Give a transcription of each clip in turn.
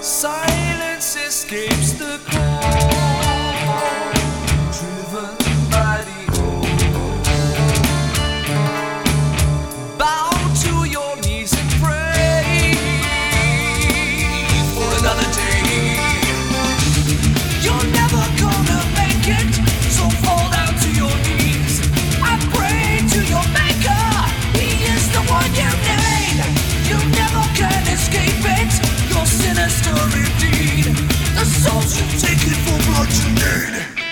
Silence escapes the call, driven by the old. Bow to your knees and pray for another day. You're never gonna make it, so fall down to your knees and pray to your maker. He is the one you need. You never can escape it. You're sinister indeed. The souls you take it for blood you need.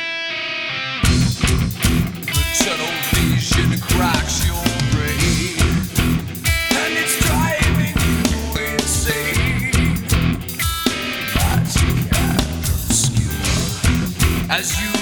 The tunnel vision cracks your brain, and it's driving you insane. But obscure as you